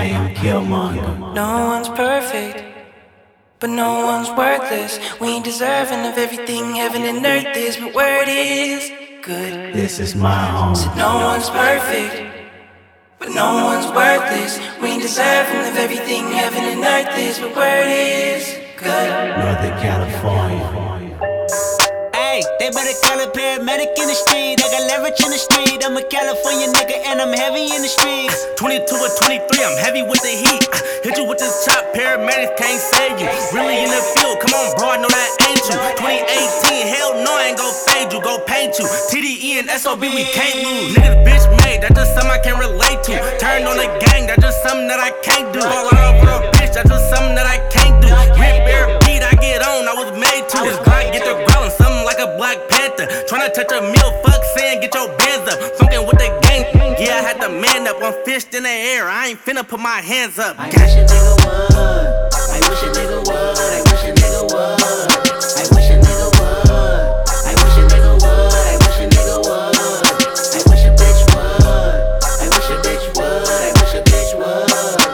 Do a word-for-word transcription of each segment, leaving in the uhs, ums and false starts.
I am Killmonger. No one's perfect, but no one's worthless. We ain't deserving of everything heaven and earth is, but word is good. This is my home. So no one's perfect, but no one's worthless. We ain't deserving of everything heaven and earth is, but word is good. Northern California. Hey, they better call a paramedic in the street. I got leverage in the street. I'm a California nigga and I'm heavy in the streets. twenty-two or twenty-three, I'm heavy with the heat. Hit you with this chop, paramedics can't save you. Really in the field, come on bro, I know that ain't you. twenty eighteen, hell no, I ain't gon' fade you, go paint you. T D E and S O B, we can't lose. Niggas bitch made, that's just something I can't relate to. Turn on the gang, that's just something that I can't do. Fall out over a bitch, that's just something that I can't do. Rip bear beat, I get on, I was made to. This Glock get the growling, something like a Black Panther. Tryna touch a meal, fuck saying get your bands up. Funkin' with the gang, yeah, I had to man up. I'm fished in the air, I ain't finna put my hands up. I wish a nigga would. I wish a nigga would. I wish a nigga would. I wish a nigga would. I wish a nigga would. I wish a nigga would. I wish a bitch would. I wish a bitch would. I wish a bitch would.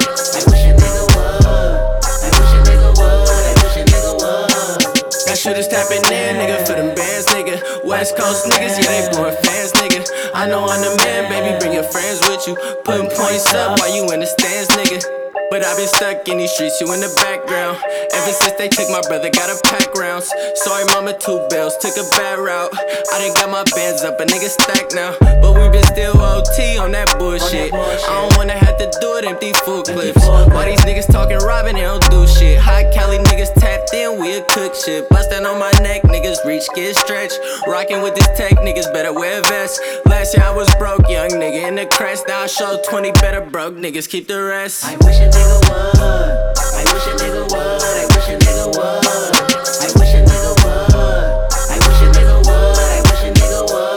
I wish a nigga would. I wish a nigga would. I wish a nigga would. Got shooters tapping in, nigga, for them bands, nigga. West Coast niggas, yeah, they blowin' fans, nigga. I know I'm the man, baby, bring your friends with you. Putting points up while you in the stands, nigga. But I've been stuck in these streets, you in the background. Ever since they took my brother, gotta pack rounds. Sorry mama, two bills, took a bad route. I done got my bands up, a nigga stacked now. But we been still O T on that bullshit. I don't wanna have to do it, empty full clips. Why these niggas talking robbing, they don't do shit. High Cali niggas tapped in, we a cook shit. Bustin' on my neck, niggas reach, get stretched. Rockin' with this tech, niggas better wear vests. Last year I was broke, young nigga in the crest. Now I show twenty better broke niggas, keep the rest. I wish a nigga would. I wish a nigga would. I wish a nigga would. I wish a nigga would. I wish a nigga would. I wish a nigga would.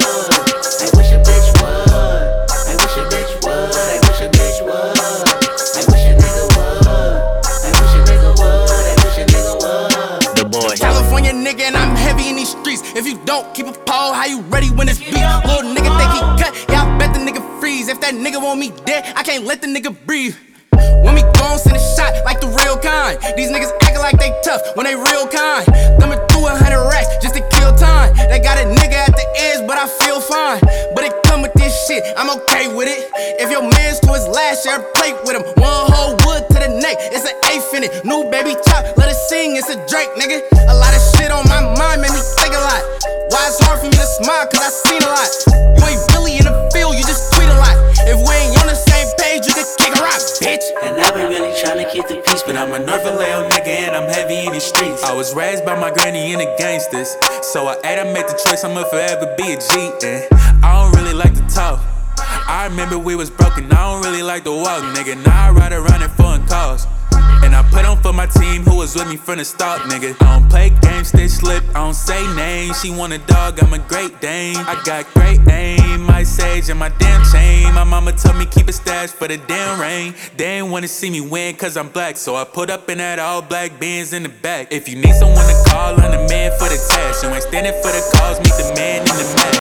I wish a bitch would. I wish a bitch would. I wish a bitch would. I wish a nigga would. I wish a nigga would. I wish a nigga would. The boy. California nigga and I'm heavy in these streets. If you don't keep a pole, how you ready when it's beat? Little nigga think he cut, yeah I bet the nigga freeze. If that nigga want me dead, I can't let the nigga breathe. When we gon' send a shot like the real kind. These niggas actin' like they tough when they real kind. Thumbing through a hundred racks just to kill time. They got a nigga at the edge, but I feel fine. But it come with this shit, I'm okay with it. If your man's to his last year, plate with him. One whole wood to the neck, it's an eighth in it. New baby chop, let it sing, it's a Drake, nigga. A lot of shit on my mind made me think a lot. Why it's hard for me to smile, cause I seen a lot. You ain't really in the field, you just tweet a lot. If we ain't on the same page, you can kick a rock, bitch. And I been really tryna keep the peace, but I'm a North Vallejo nigga and I'm heavy in the streets. I was raised by my granny and the gangsters, so I had to make the choice, I'ma forever be a G. And I don't really like to talk. I remember we was broken, I don't really like to walk, nigga. Now I ride around in foreign cars. And I put on for my team who was with me from the start, nigga. I don't play games, stay slip, I don't say names. She want a dog, I'm a great Dane. I got great aim, my sage and my damn chain. My mama told me keep a stash for the damn rain. They ain't wanna see me win cause I'm black, so I put up in that all black Benz in the back. If you need someone to call, I'm the man for the task. You ain't standing for the cause, meet the man in the mat.